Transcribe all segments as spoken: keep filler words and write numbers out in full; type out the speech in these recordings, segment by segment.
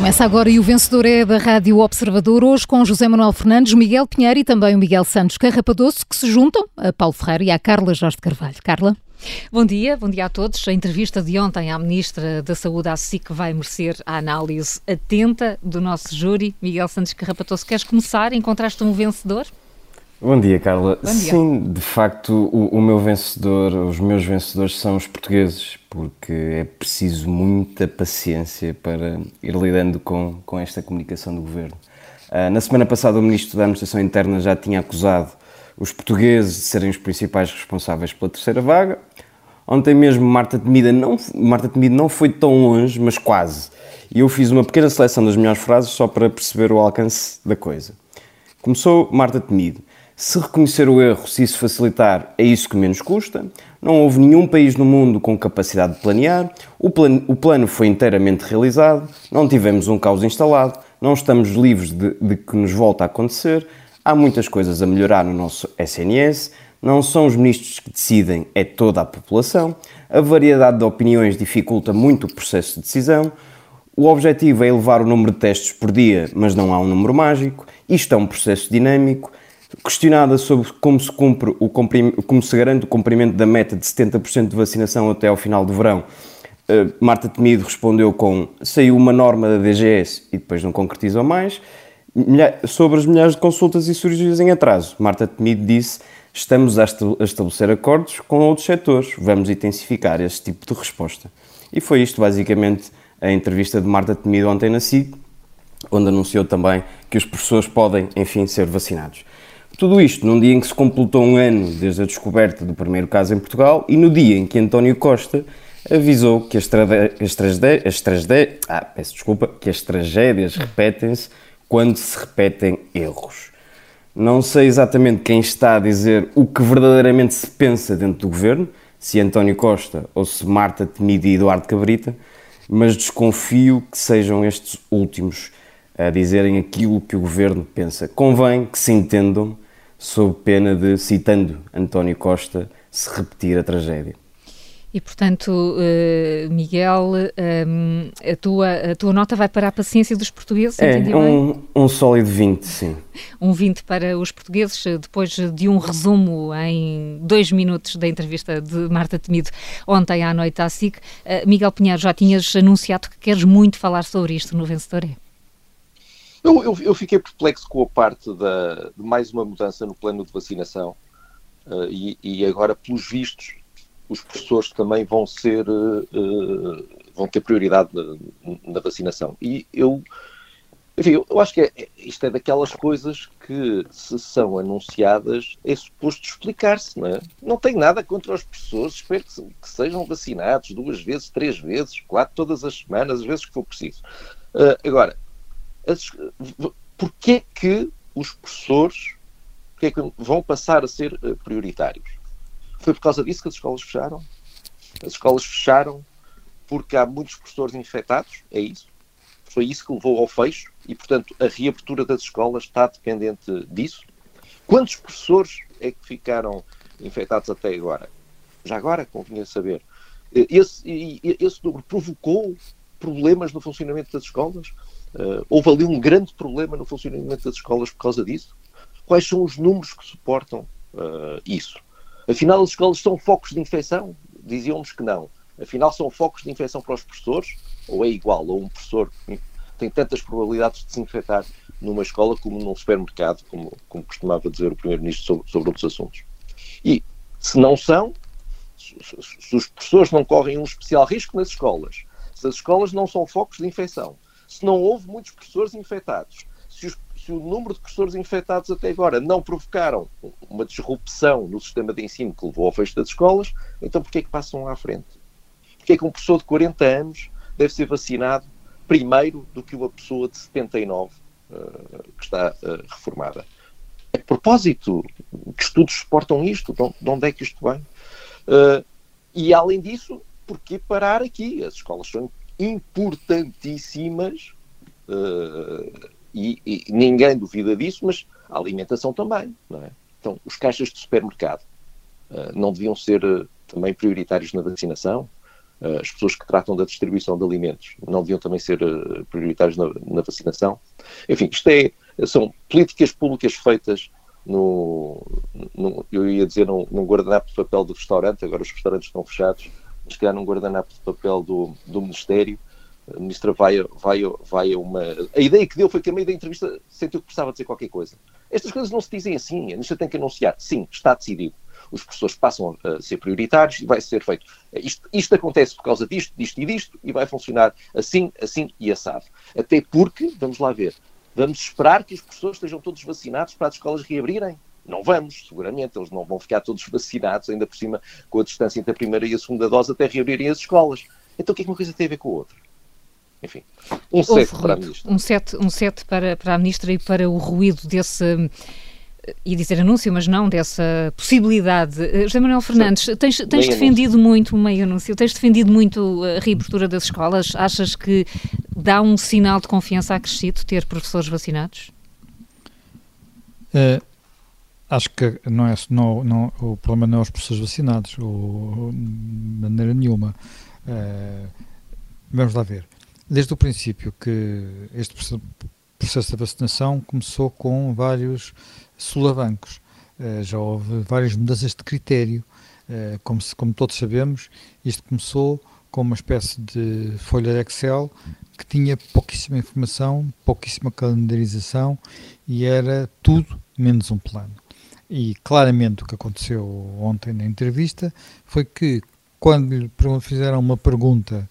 Começa agora e o vencedor é da Rádio Observador, hoje com José Manuel Fernandes, Miguel Pinheiro e também o Miguel Santos Carrapadoso, que se juntam a Paulo Ferreira e à Carla Jorge de Carvalho. Carla? Bom dia, bom dia a todos. A entrevista de ontem à Ministra da Saúde, à S I C, vai merecer a análise atenta do nosso júri. Miguel Santos Carrapadoso, queres começar? Encontraste um vencedor? Bom dia, Carla. Bom dia. Sim, de facto, o, o meu vencedor, os meus vencedores são os portugueses, porque é preciso muita paciência para ir lidando com, com esta comunicação do Governo. Uh, na semana passada, o Ministro da Administração Interna já tinha acusado os portugueses de serem os principais responsáveis pela terceira vaga. Ontem mesmo, Marta Temido não, Marta Temido não foi tão longe, mas quase. E eu fiz uma pequena seleção das melhores frases só para perceber o alcance da coisa. Começou Marta Temido. Se reconhecer o erro, se isso facilitar, é isso que menos custa. Não houve nenhum país no mundo com capacidade de planear. O plano, o plano foi inteiramente realizado. Não tivemos um caos instalado. Não estamos livres de, de que nos volta a acontecer. Há muitas coisas a melhorar no nosso S N S. Não são os ministros que decidem, é toda a população. A variedade de opiniões dificulta muito o processo de decisão. O objetivo é elevar o número de testes por dia, mas não há um número mágico. Isto é um processo dinâmico. Questionada sobre como se, cumpre o comprim... como se garante o cumprimento da meta de setenta por cento de vacinação até ao final do verão, Marta Temido respondeu com saiu uma norma da D G S e depois não concretizou mais. Sobre as milhares de consultas e cirurgias em atraso, Marta Temido disse estamos a estabelecer acordos com outros setores, vamos intensificar esse tipo de resposta. E foi isto basicamente a entrevista de Marta Temido ontem na S I C, onde anunciou também que os professores podem, enfim, ser vacinados. Tudo isto num dia em que se completou um ano desde a descoberta do primeiro caso em Portugal e no dia em que António Costa avisou que as, trade... as, trade... as, trade... ah, peço desculpa, que as tragédias repetem-se quando se repetem erros. Não sei exatamente quem está a dizer o que verdadeiramente se pensa dentro do Governo, se António Costa ou se Marta Temido e Eduardo Cabrita, mas desconfio que sejam estes últimos a dizerem aquilo que o Governo pensa. Convém que se entendam sob pena de, citando António Costa, se repetir a tragédia. E, portanto, Miguel, a tua, a tua nota vai para a paciência dos portugueses, é, entendi um, bem? um sólido vinte, sim. Um vinte para os portugueses, depois de um resumo em dois minutos da entrevista de Marta Temido ontem à noite à S I C. Miguel Pinheiro, já tinhas anunciado que queres muito falar sobre isto no Vencedor é? Eu, eu, eu fiquei perplexo com a parte da, de mais uma mudança no plano de vacinação uh, e, e agora, pelos vistos, os professores também vão ser, uh, vão ter prioridade na, na vacinação. E eu, enfim, eu, eu acho que é, isto é daquelas coisas que, se são anunciadas, é suposto explicar-se, não é? Não tenho nada contra os professores, espero que, que sejam vacinados duas vezes, três vezes, quatro, todas as semanas, as vezes que for preciso. Uh, agora, porquê que os professores porquê que vão passar a ser prioritários? Foi por causa disso que as escolas fecharam? As escolas fecharam porque há muitos professores infectados? É isso? Foi isso que levou ao fecho? E, portanto, a reabertura das escolas está dependente disso? Quantos professores é que ficaram infectados até agora? Já agora, convinha saber. Esse, esse número provocou problemas no funcionamento das escolas? Uh, houve ali um grande problema no funcionamento das escolas por causa disso? Quais são os números que suportam uh, isso? Afinal, as escolas são focos de infecção? Diziam-nos que não. Afinal, são focos de infecção para os professores? Ou é igual? Ou um professor tem tantas probabilidades de se infectar numa escola como num supermercado, como, como costumava dizer o Primeiro-Ministro sobre, sobre outros assuntos? E, se não são, se, se os professores não correm um especial risco nas escolas, se as escolas não são focos de infecção, se não houve muitos professores infectados, se, os, se o número de professores infectados até agora não provocaram uma disrupção no sistema de ensino que levou ao fecho das escolas, então porquê é que passam à frente? Porquê é que um professor de quarenta anos deve ser vacinado primeiro do que uma pessoa de setenta e nove uh, que está uh, reformada? A propósito, que estudos suportam isto? De onde é que isto vem? Uh, e além disso, porquê parar aqui? As escolas são importantíssimas uh, e, e ninguém duvida disso, mas a alimentação também, não é? Então, os caixas de supermercado uh, não deviam ser uh, também prioritários na vacinação? uh, as pessoas que tratam da distribuição de alimentos não deviam também ser uh, prioritários na, na vacinação. Enfim, isto é, são políticas públicas feitas no, no eu ia dizer, num, num guardanapo de papel do restaurante, agora os restaurantes estão fechados, mas calhar num guardanapo de papel do, do Ministério. A ministra vai, vai, vai a uma... A ideia que deu foi que a meio da entrevista sentiu que precisava dizer qualquer coisa. Estas coisas não se dizem assim. A ministra tem que anunciar. Sim, está decidido. Os professores passam a ser prioritários e vai ser feito. Isto, isto acontece por causa disto, disto e disto e vai funcionar assim, assim e assado. Até porque, vamos lá ver, vamos esperar que os professores estejam todos vacinados para as escolas reabrirem? Não vamos, seguramente. Eles não vão ficar todos vacinados, ainda por cima com a distância entre a primeira e a segunda dose até reabrirem as escolas. Então o que é que uma coisa tem a ver com a outra? Enfim, um sete para a ministra. Um sete, um sete para, para a ministra e para o ruído desse, ia dizer anúncio, mas não, dessa possibilidade. José Manuel Fernandes, Sim. tens, tens defendido anúncio. muito, meio anúncio, tens defendido muito a reabertura das escolas. Achas que dá um sinal de confiança acrescido ter professores vacinados? Uh, acho que não é, não, não, o problema não é os professores vacinados, ou, de maneira nenhuma. Uh, vamos lá ver. Desde o princípio que este processo de vacinação começou com vários solavancos, uh, já houve várias mudanças de critério, uh, como, se, como todos sabemos, isto começou com uma espécie de folha de Excel que tinha pouquíssima informação, pouquíssima calendarização e era tudo menos um plano. E claramente o que aconteceu ontem na entrevista foi que quando lhe fizeram uma pergunta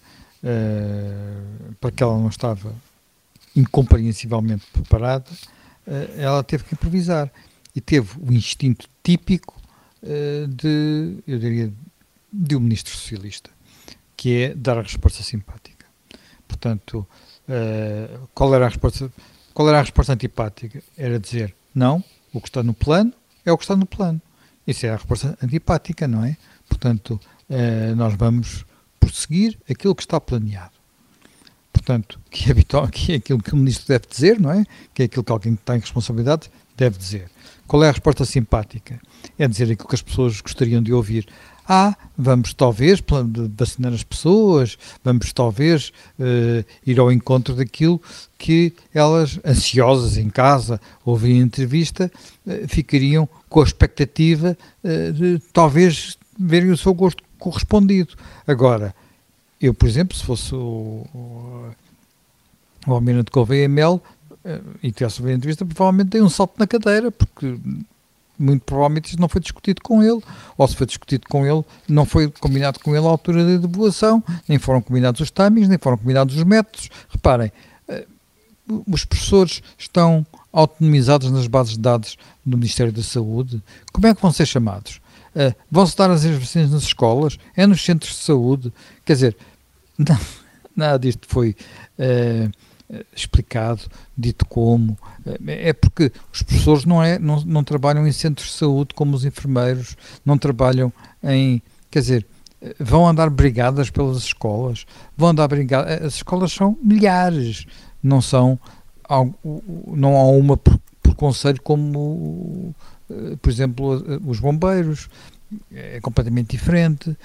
Uh, para que ela não estava incompreensivelmente preparada, uh, ela teve que improvisar e teve o instinto típico uh, de, eu diria, de um ministro socialista, que é dar a resposta simpática. Portanto, uh, qual era a resposta, qual era a resposta antipática? Era dizer, não, o que está no plano é o que está no plano. Isso é a resposta antipática, não é? Portanto, uh, nós vamos prosseguir aquilo que está planeado. Portanto, que é, habitual, que é aquilo que o ministro deve dizer, não é? Que é aquilo que alguém que tem responsabilidade deve dizer. Qual é a resposta simpática? É dizer aquilo que as pessoas gostariam de ouvir. Ah, vamos talvez vacinar as pessoas, vamos talvez uh, ir ao encontro daquilo que elas, ansiosas em casa, ouvem a entrevista, uh, ficariam com a expectativa uh, de talvez verem o seu gosto correspondido. Agora, eu, por exemplo, se fosse o, o, o Almirante Gouveia Mel e tivesse ouvido a entrevista, provavelmente dei um salto na cadeira, porque muito provavelmente isso não foi discutido com ele, ou se foi discutido com ele, não foi combinado com ele a altura da divulgação, nem foram combinados os timings, nem foram combinados os métodos. Reparem, os professores estão autonomizados nas bases de dados do Ministério da Saúde. Como é que vão ser chamados? Uh, vão-se dar as vacinas nas escolas? É nos centros de saúde? Quer dizer, não, nada disto foi uh, explicado, dito como. Uh, é porque os professores não, é, não, não trabalham em centros de saúde como os enfermeiros, não trabalham em... Quer dizer, vão andar brigadas pelas escolas, vão andar brigadas... As escolas são milhares, não são... Não há uma por, por conselho como... Por exemplo, os bombeiros, é completamente diferente.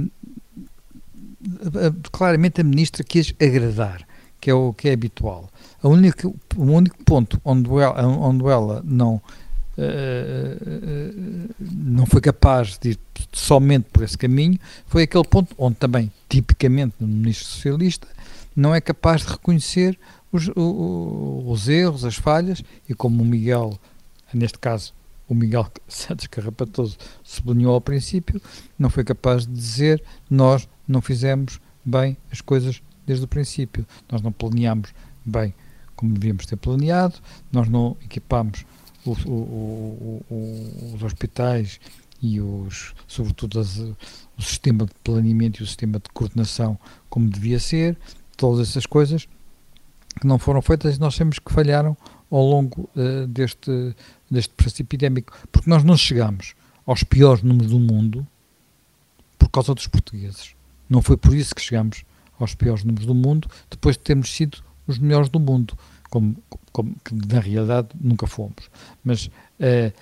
Claramente a ministra quis agradar, que é o que é habitual. A única, o único ponto onde ela, onde ela não, uh, não foi capaz de ir somente por esse caminho foi aquele ponto onde também, tipicamente no ministro socialista, não é capaz de reconhecer os, os, os erros, as falhas, e como o Miguel, neste caso, o Miguel Santos Carrapatoso sublinhou ao princípio, não foi capaz de dizer nós não fizemos bem as coisas desde o princípio. Nós não planeámos bem como devíamos ter planeado, nós não equipámos o, o, o, os hospitais e os, sobretudo as, o sistema de planeamento e o sistema de coordenação como devia ser. Todas essas coisas que não foram feitas, nós temos que falharam ao longo uh, deste, deste processo epidémico, porque nós não chegamos aos piores números do mundo por causa dos portugueses. Não foi por isso que chegamos aos piores números do mundo, depois de termos sido os melhores do mundo, como, como que na realidade nunca fomos. Mas uh,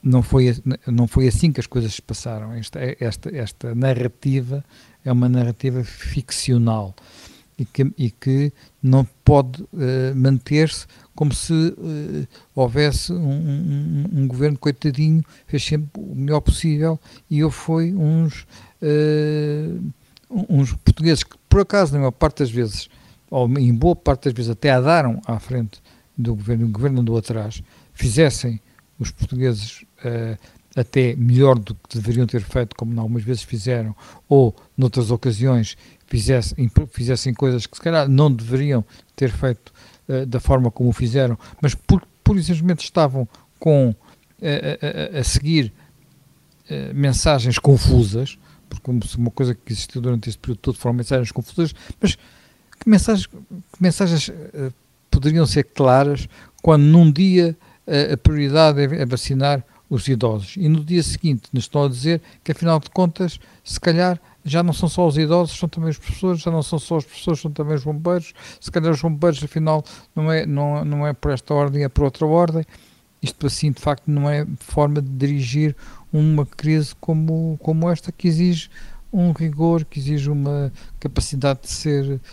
não foi, não foi assim que as coisas se passaram. Esta, esta, esta narrativa é uma narrativa ficcional e que, e que não pode uh, manter-se como se uh, houvesse um, um, um governo coitadinho, fez sempre o melhor possível, e houve foi uns, uh, uns portugueses que, por acaso, na maior parte das vezes, ou em boa parte das vezes, até andaram à frente do governo, o governo andou atrás, fizessem os portugueses uh, até melhor do que deveriam ter feito, como algumas vezes fizeram, ou noutras ocasiões fizessem, fizessem coisas que se calhar não deveriam ter feito uh, da forma como o fizeram, mas por, por simplesmente estavam com, uh, a, a, a seguir uh, mensagens confusas, porque uma coisa que existiu durante este período todo foram mensagens confusas, mas que mensagens, que mensagens uh, poderiam ser claras quando num dia uh, a prioridade é, é vacinar os idosos, e no dia seguinte nos estão a dizer que, afinal de contas, se calhar já não são só os idosos, são também os professores, já não são só os professores, são também os bombeiros, se calhar os bombeiros, afinal, não é, não, não é por esta ordem, é por outra ordem. Isto, assim, de facto, não é forma de dirigir uma crise como, como esta, que exige um rigor, que exige uma capacidade de ser uh,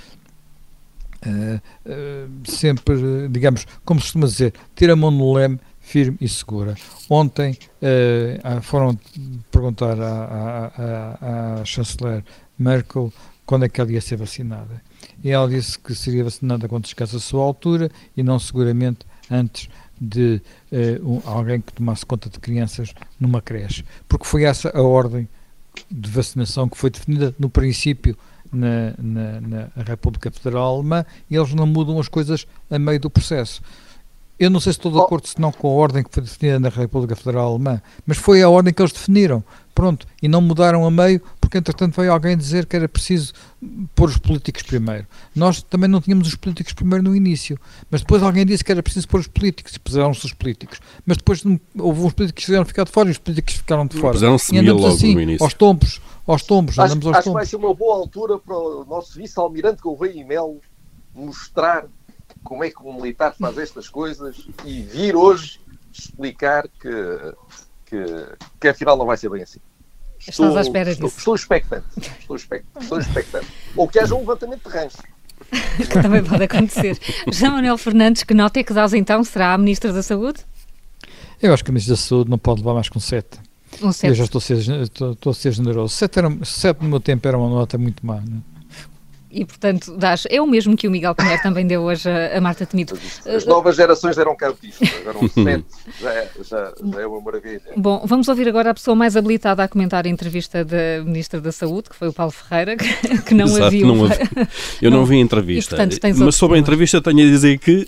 uh, sempre, digamos, como se costuma dizer, ter a mão no leme, firme e segura. Ontem uh, foram perguntar à, à, à chanceler Merkel quando é que ela ia ser vacinada. E ela disse que seria vacinada quando chegasse a sua altura e não seguramente antes de uh, um, alguém que tomasse conta de crianças numa creche. Porque foi essa a ordem de vacinação que foi definida no princípio na, na, na República Federal Alemã, e eles não mudam as coisas a meio do processo. Eu não sei se estou de acordo se não com a ordem que foi definida na República Federal Alemã, mas foi a ordem que eles definiram, pronto, e não mudaram a meio, porque entretanto veio alguém dizer que era preciso pôr os políticos primeiro. Nós também não tínhamos os políticos primeiro no início, mas depois alguém disse que era preciso pôr os políticos, e puseram-se os políticos, mas depois houve uns políticos que tiveram ficar de fora e os políticos ficaram de fora. Puseram-se e andamos logo assim, no início. aos tombos, aos tombos, acho, andamos aos acho tombos. que vai ser uma boa altura para o nosso vice-almirante Gouveia e Melo mostrar como é que um militar faz estas coisas e vir hoje explicar que, que, que afinal não vai ser bem assim. Estou, Estás à espera estou, disso. Estou expectante. Estou expectante. Estou expectante. Ou que haja um levantamento de ranço. Que também pode acontecer. José Manuel Fernandes, que nota é que dás então? Será a Ministra da Saúde? Eu acho que a Ministra da Saúde não pode levar mais com sete. Um sete. Eu já estou a ser, estou, estou a ser generoso. Sete, era, sete no meu tempo era uma nota muito má, não é? E, portanto, dás, é o mesmo que o Miguel Pinheiro também deu hoje a, a Marta Temido. As novas gerações deram cabo disto. Agora um sete já, é, já, já é uma maravilha. Bom, vamos ouvir agora a pessoa mais habilitada a comentar a entrevista da Ministra da Saúde, que foi o Paulo Ferreira, que, que não Exato, a viu. Não a vi. Eu não, não vi a entrevista. E, portanto, mas sobre a entrevista tenho a dizer que...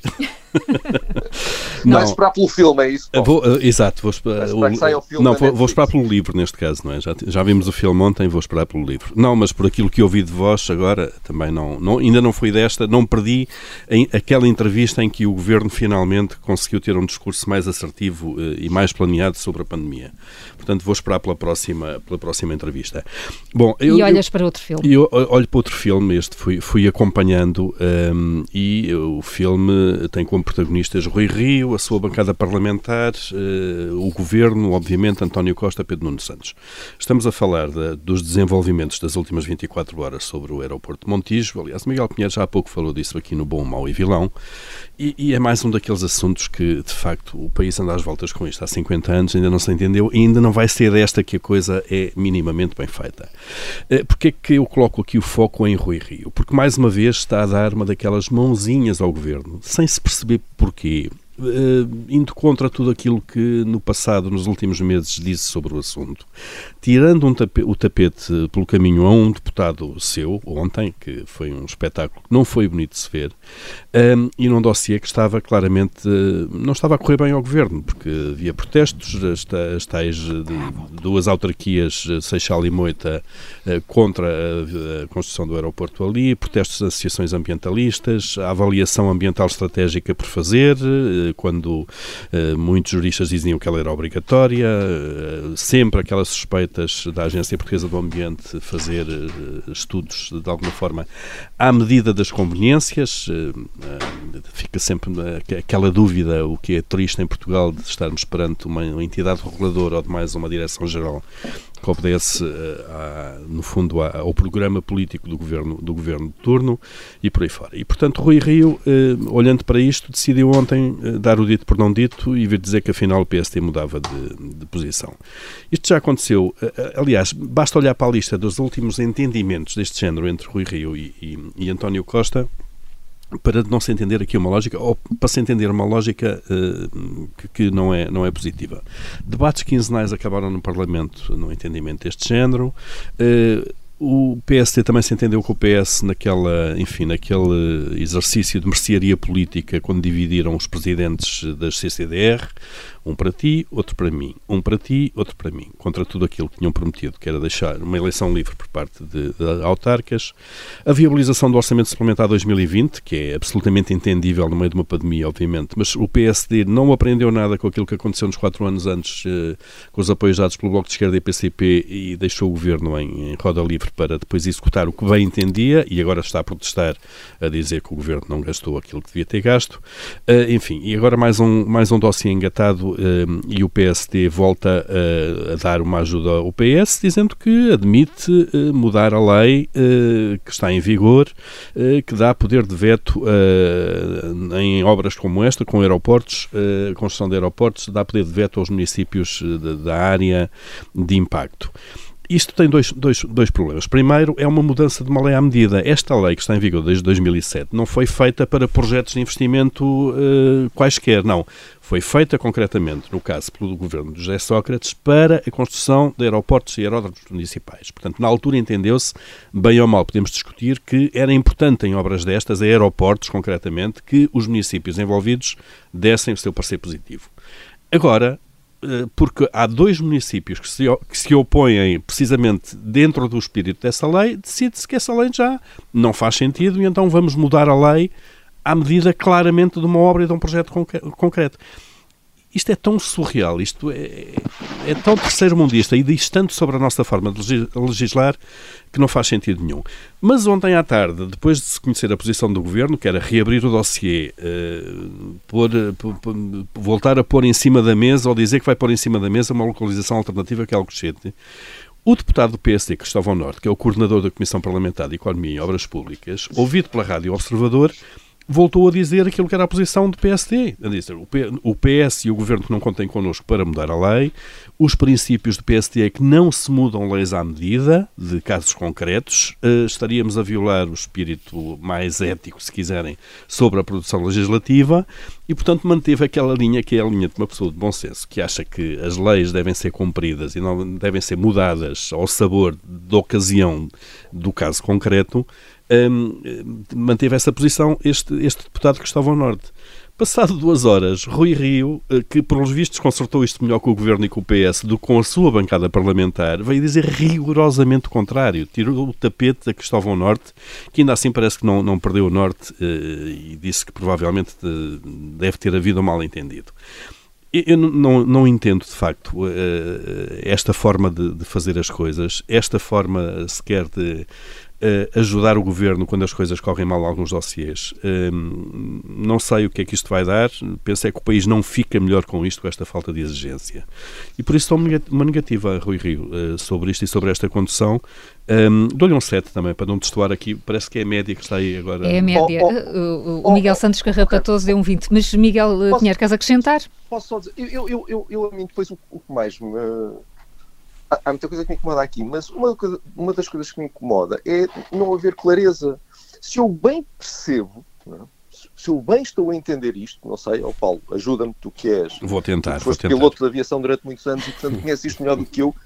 Não. Vai esperar pelo filme, é isso? Vou, uh, exato, vou esperar, o, o filme não, vou, vou esperar pelo livro neste caso, não é? Já, já vimos o filme ontem, vou esperar pelo livro. Não, mas por aquilo que ouvi de vós agora, também não, não ainda não foi desta, não perdi em, aquela entrevista em que o Governo finalmente conseguiu ter um discurso mais assertivo uh, e mais planeado sobre a pandemia. Portanto, vou esperar pela próxima, pela próxima entrevista. Bom, eu, e olhas eu, para outro filme? Eu olho para outro filme, este fui, fui acompanhando um, e o filme tem como protagonistas Rui Rio, a sua bancada parlamentar, uh, o Governo, obviamente, António Costa, Pedro Nuno Santos. Estamos a falar de, dos desenvolvimentos das últimas vinte e quatro horas sobre o aeroporto de Montijo. Aliás, Miguel Pinheiro já há pouco falou disso aqui no Bom, Mau e Vilão. E, e é mais um daqueles assuntos que, de facto, o país anda às voltas com isto. Há cinquenta anos ainda não se entendeu e ainda não vai ser desta que a coisa é minimamente bem feita. Uh, Porquê é que eu coloco aqui o foco em Rui Rio? Porque, mais uma vez, está a dar uma daquelas mãozinhas ao Governo, sem se perceber porquê. Uh, indo contra tudo aquilo que no passado, nos últimos meses, disse sobre o assunto, tirando um tape- o tapete pelo caminho a um deputado seu, ontem, que foi um espetáculo que não foi bonito de se ver, um, e num dossiê que estava claramente, uh, não estava a correr bem ao Governo, porque havia protestos, as, as tais de, duas autarquias, Seixal e Moita, uh, contra a, a construção do aeroporto ali, protestos das associações ambientalistas, a avaliação ambiental estratégica por fazer, uh, quando uh, muitos juristas diziam que ela era obrigatória, uh, sempre aquelas suspeitas da Agência Portuguesa do Ambiente fazer uh, estudos de alguma forma à medida das conveniências. Uh, uh, fica sempre uh, aquela dúvida, o que é triste em Portugal, de estarmos perante uma, uma entidade reguladora ou de mais uma direção-geral que obedece, uh, a, no fundo, a, ao programa político do governo, do governo de turno e por aí fora. E, portanto, Rui Rio, uh, olhando para isto, decidiu ontem uh, dar o dito por não dito e vir dizer que, afinal, o P S D mudava de, de posição. Isto já aconteceu. Uh, aliás, basta olhar para a lista dos últimos entendimentos deste género entre Rui Rio e, e, e António Costa, para não se entender aqui uma lógica, ou para se entender uma lógica uh, que, que não, é, não é positiva. Debates quinzenais acabaram no Parlamento no entendimento deste género. Uh, O P S D também se entendeu com o P S naquela, enfim, naquele exercício de mercearia política, quando dividiram os presidentes das C C D R, um para ti, outro para mim, um para ti, outro para mim, contra tudo aquilo que tinham prometido, que era deixar uma eleição livre por parte de, de autarcas. A viabilização do Orçamento Suplementar dois mil e vinte, que é absolutamente entendível no meio de uma pandemia, obviamente, mas o P S D não aprendeu nada com aquilo que aconteceu nos quatro anos antes, eh, com os apoios dados pelo Bloco de Esquerda e P C P, e deixou o Governo em, em roda livre para depois executar o que bem entendia, e agora está a protestar, a dizer que o Governo não gastou aquilo que devia ter gasto. Uh, enfim, e agora mais um, mais um dossiê engatado, uh, e o P S D volta uh, a dar uma ajuda ao P S, dizendo que admite uh, mudar a lei uh, que está em vigor, uh, que dá poder de veto uh, em obras como esta, com aeroportos, uh, construção de aeroportos, dá poder de veto aos municípios de, da área de impacto. Isto tem dois, dois, dois problemas. Primeiro, é uma mudança de uma lei à medida. Esta lei, que está em vigor desde dois mil e sete, não foi feita para projetos de investimento uh, quaisquer, não. Foi feita concretamente, no caso pelo governo de José Sócrates, para a construção de aeroportos e aeródromos municipais. Portanto, na altura entendeu-se, bem ou mal podemos discutir, que era importante em obras destas, aeroportos concretamente, que os municípios envolvidos dessem o seu parecer positivo. Agora, porque há dois municípios que se, que se opõem precisamente dentro do espírito dessa lei, decide-se que essa lei já não faz sentido e então vamos mudar a lei à medida claramente de uma obra e de um projeto concreto. Isto é tão surreal, isto é, é tão terceiro-mundista e diz tanto sobre a nossa forma de legislar que não faz sentido nenhum. Mas ontem à tarde, depois de se conhecer a posição do Governo, que era reabrir o dossiê, uh, pôr, pôr, pôr, voltar a pôr em cima da mesa, ou dizer que vai pôr em cima da mesa uma localização alternativa que é Alcochete, o deputado do P S D, Cristóvão Norte, que é o coordenador da Comissão Parlamentar de Economia e Obras Públicas, ouvido pela Rádio Observador, voltou a dizer aquilo que era a posição do P S D. A dizer, o, P, o P S e o Governo que não contem connosco para mudar a lei, os princípios do P S D é que não se mudam leis à medida de casos concretos, uh, estaríamos a violar o espírito mais ético, se quiserem, sobre a produção legislativa e, portanto, manteve aquela linha que é a linha de uma pessoa de bom senso, que acha que as leis devem ser cumpridas e não devem ser mudadas ao sabor da ocasião do caso concreto. Um, manteve essa posição este, este deputado Cristóvão Norte. Passado duas horas, Rui Rio, que pelos vistos consertou isto melhor com o Governo e com o P S do que com a sua bancada parlamentar, veio dizer rigorosamente o contrário. Tirou o tapete a Cristóvão Norte, que ainda assim parece que não, não perdeu o norte, e disse que provavelmente deve ter havido um mal-entendido. Eu não, não entendo, de facto, esta forma de, de fazer as coisas, esta forma sequer de uh, ajudar o Governo quando as coisas correm mal em alguns dossiês. Um, não sei o que é que isto vai dar, penso é que o país não fica melhor com isto, com esta falta de exigência. E por isso dou uma negativa a Rui Rio uh, sobre isto e sobre esta condução. Um, Dou-lhe um sete também, para não destoar aqui, parece que é a média que está aí agora. É a média. Oh, oh, o, o Miguel oh, Santos Carrapatoso okay. deu um vinte, mas Miguel Pinheiro, queres acrescentar? Posso só dizer, eu, eu, eu, eu a mim depois o, o que mais me... Há, há muita coisa que me incomoda aqui, mas uma, coisa, uma das coisas que me incomoda é não haver clareza. Se eu bem percebo, não é? Se eu bem estou a entender isto, não sei, oh Paulo, ajuda-me, tu que és. Vou tentar, tu vou foste tentar. piloto de aviação durante muitos anos e, portanto, conheces isto melhor do que eu.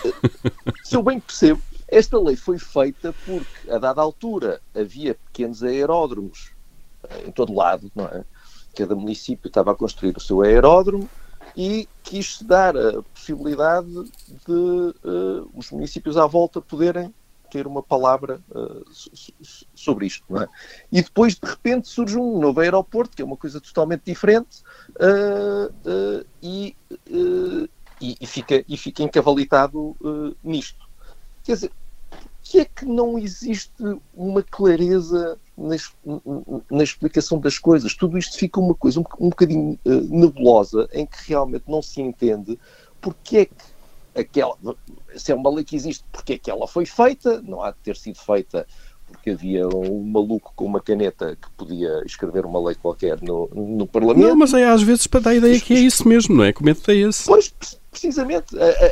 Se eu bem percebo, esta lei foi feita porque, a dada altura, havia pequenos aeródromos em todo lado, não é? Cada município estava a construir o seu aeródromo e quis dar a possibilidade de uh, os municípios à volta poderem ter uma palavra uh, sobre isto, não é? E depois, de repente, surge um novo aeroporto, que é uma coisa totalmente diferente, uh, uh, e, uh, e, e, fica, e fica encavalitado uh, nisto. Quer dizer, que é que não existe uma clareza na, na explicação das coisas? Tudo isto fica uma coisa um, um bocadinho uh, nebulosa, em que realmente não se entende porque é que aquela, se é uma lei que existe, porque é que ela foi feita. Não há de ter sido feita porque havia um maluco com uma caneta que podia escrever uma lei qualquer no, no Parlamento. Não, mas é às vezes para dar a ideia que é isso mesmo, não é? Que o método é esse. Pois, precisamente,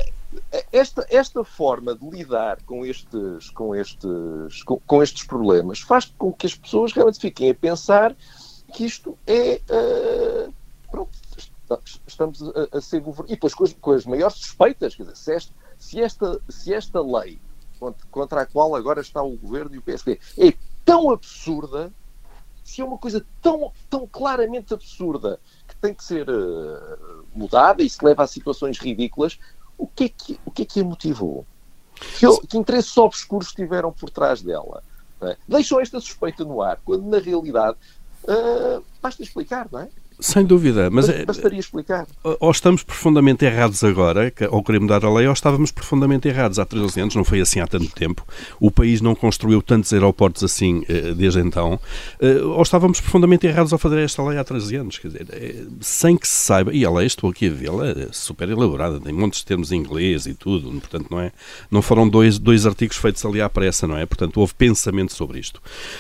esta, esta forma de lidar com estes, com, estes, com, com estes problemas faz com que as pessoas realmente fiquem a pensar que isto é... Uh, pronto, estamos a, a ser governados. E depois com as, com as maiores suspeitas, quer dizer, se esta, se esta, se esta lei contra, contra a qual agora está o Governo e o P S D é tão absurda, se é uma coisa tão, tão claramente absurda que tem que ser uh, mudada e se leva a situações ridículas, o que é que, o que, é que a motivou? Que, que interesses obscuros estiveram por trás dela? Não é? Deixam esta suspeita no ar, quando na realidade uh, basta explicar, não é? Sem dúvida, mas bastaria explicar. Ou estamos profundamente errados agora, ou querer mudar a lei, ou estávamos profundamente errados há treze anos, não foi assim há tanto tempo. O país não construiu tantos aeroportos assim desde então, ou estávamos profundamente errados ao fazer esta lei há treze anos, quer dizer, sem que se saiba, e a lei, estou aqui a vê-la, é super elaborada, tem montes de termos em inglês e tudo, portanto não é, não foram dois, dois artigos feitos ali à pressa, não é? Portanto houve pensamento sobre isto.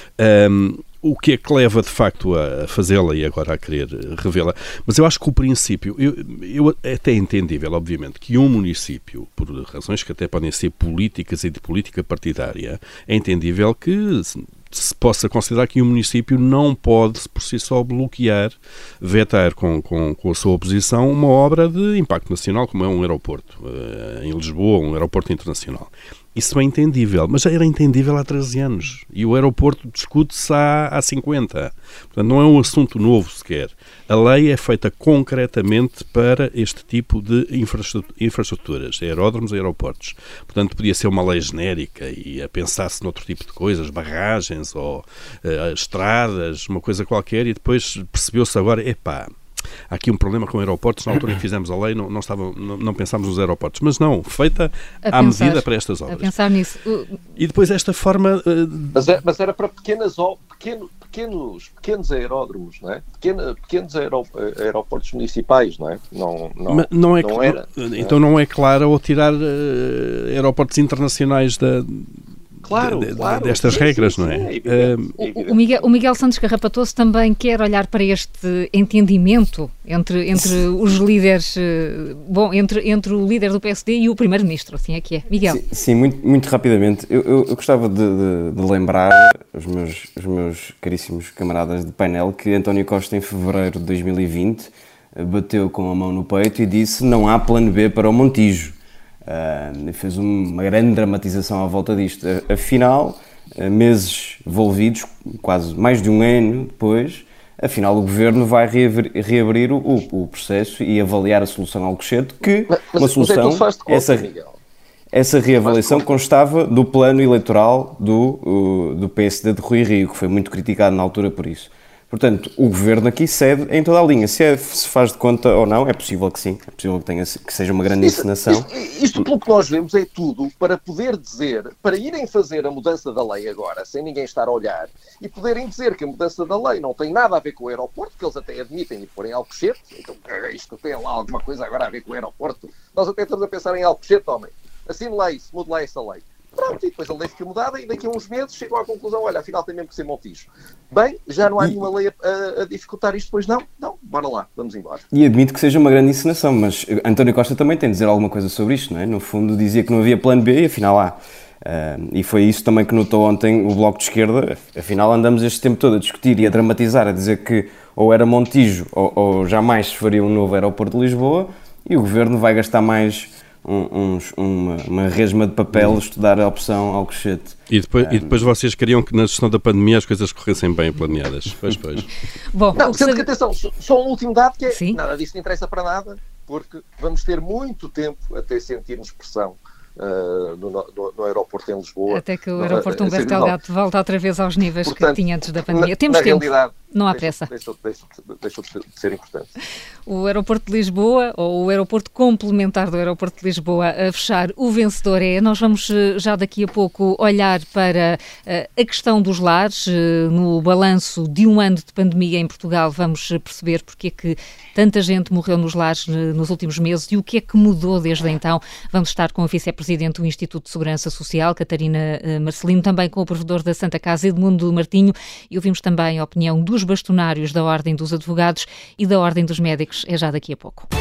Um, O que é que leva, de facto, a fazê-la e agora a querer revê-la? Mas eu acho que o princípio, eu, eu até é entendível, obviamente, que um município, por razões que até podem ser políticas e de política partidária, é entendível que se possa considerar que um município não pode, por si só, bloquear, vetar com, com, com a sua oposição uma obra de impacto nacional, como é um aeroporto, em Lisboa, um aeroporto internacional. Isso é entendível, mas já era entendível há treze anos. E o aeroporto discute-se há, há cinquenta. Portanto, não é um assunto novo sequer. A lei é feita concretamente para este tipo de infraestruturas, aeródromos e aeroportos. Portanto, podia ser uma lei genérica e a pensar-se noutro tipo de coisas, barragens ou uh, estradas, uma coisa qualquer, e depois percebeu-se agora, epá, há aqui um problema com aeroportos. Na altura em que fizemos a lei não, não, estava, não, não pensámos nos aeroportos, mas não, feita a à pensar, medida para estas obras. A pensar nisso. E depois esta forma... Uh, mas, é, mas era para pequenas, pequeno, pequenos, pequenos aeródromos, não é? Pequeno, pequenos aero, aeroportos municipais, não é? Não, não, não, é, não era. Então não é claro ao tirar uh, aeroportos internacionais da... Claro, de, de, claro, destas sim, regras, sim, não é? Sim, é evidente, é evidente. O, o, Miguel, o Miguel Santos Carrapatoso também quer olhar para este entendimento entre, entre os líderes, bom, entre, entre o líder do P S D e o primeiro-ministro, assim é que é. Miguel. Sim, sim muito, muito rapidamente. Eu, eu, eu gostava de, de, de lembrar aos meus, os meus caríssimos camaradas de painel que António Costa, em fevereiro de dois mil e vinte, bateu com a mão no peito e disse: não há plano B para o Montijo. Uh, fez uma grande dramatização à volta disto. Afinal, meses envolvidos, quase mais de um ano depois, afinal o Governo vai reabrir, reabrir o, o processo e avaliar a solução Alcochete, que mas, uma mas solução, é conta, essa, Miguel. essa reavaliação constava do plano eleitoral do, uh, do P S D de Rui Rio, que foi muito criticado na altura por isso. Portanto, o Governo aqui cede em toda a linha. Se, é, se faz de conta ou não, é possível que sim. É possível que, tenha, que seja uma grande isso, encenação. Isto, isto, pelo que nós vemos, é tudo para poder dizer, para irem fazer a mudança da lei agora, sem ninguém estar a olhar, e poderem dizer que a mudança da lei não tem nada a ver com o aeroporto, que eles até admitem e porem Alcochete. Então, isto tem lá alguma coisa agora a ver com o aeroporto. Nós até estamos a pensar em Alcochete, homem. Assine lá isso, mude lá essa lei. Pronto, e depois a lei fica mudada e daqui a uns meses chegam à conclusão, olha, afinal tem mesmo que ser Montijo. Bem, já não há e... nenhuma lei a, a, a dificultar isto, pois não? Não, bora lá, vamos embora. E admito que seja uma grande encenação, mas António Costa também tem de dizer alguma coisa sobre isto, não é? No fundo dizia que não havia plano B e afinal há. Uh, e foi isso também que notou ontem o Bloco de Esquerda. Afinal andamos este tempo todo a discutir e a dramatizar, a dizer que ou era Montijo ou, ou jamais se faria um novo aeroporto de Lisboa, e o Governo vai gastar mais... Um, uns, uma, uma resma de papel a estudar a opção Alcochete. E depois, um, e depois vocês queriam que na gestão da pandemia as coisas corressem bem planeadas. Pois, pois. Bom, não, sendo que, atenção, só um último dado que é, Sim? nada disso não interessa para nada, porque vamos ter muito tempo até sentirmos pressão uh, no, no, no aeroporto em Lisboa. Até que o aeroporto uh, Humberto Delgado volta outra vez aos níveis Portanto, que tinha antes da pandemia. Na, Temos na tempo, realidade, não há deixa, pressa. Deixou, deixou, deixou de ser importante. O aeroporto de Lisboa, ou o aeroporto complementar do aeroporto de Lisboa a fechar, o vencedor é. Nós vamos já daqui a pouco olhar para a questão dos lares. No balanço de um ano de pandemia em Portugal, vamos perceber porque é que tanta gente morreu nos lares nos últimos meses e o que é que mudou desde então. Vamos estar com a vice-presidente do Instituto de Segurança Social, Catarina Marcelino, também com o provedor da Santa Casa, Edmundo Martinho, e ouvimos também a opinião dos bastonários da Ordem dos Advogados e da Ordem dos Médicos. É já daqui a pouco.